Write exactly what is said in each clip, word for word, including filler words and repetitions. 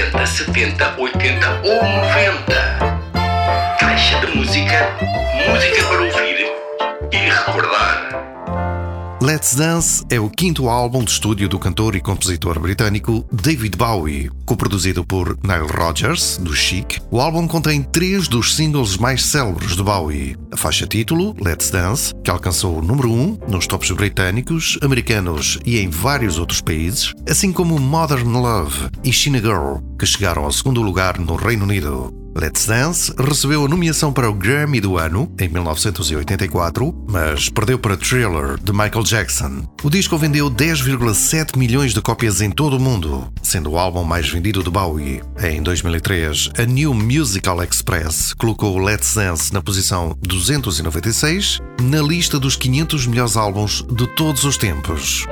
sessenta, setenta, oitenta ou noventa. Caixa de música, música para ouvir e recordar. Let's Dance é o quinto álbum de estúdio do cantor e compositor britânico David Bowie, coproduzido por Nile Rodgers, do Chic. O álbum contém três dos singles mais célebres de Bowie. A faixa título, Let's Dance, que alcançou o número um nos tops britânicos, americanos e em vários outros países, assim como Modern Love e China Girl, que chegaram ao segundo lugar no Reino Unido. Let's Dance recebeu a nomeação para o Grammy do ano, em mil novecentos e oitenta e quatro, mas perdeu para Thriller, de Michael Jackson. O disco vendeu dez vírgula sete milhões de cópias em todo o mundo, sendo o álbum mais vendido de Bowie. Em dois mil e três, a New Musical Express colocou Let's Dance na posição duzentos e noventa e seis, na lista dos quinhentos melhores álbuns de todos os tempos.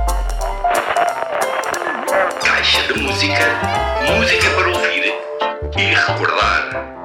música, música para ouvir e recordar.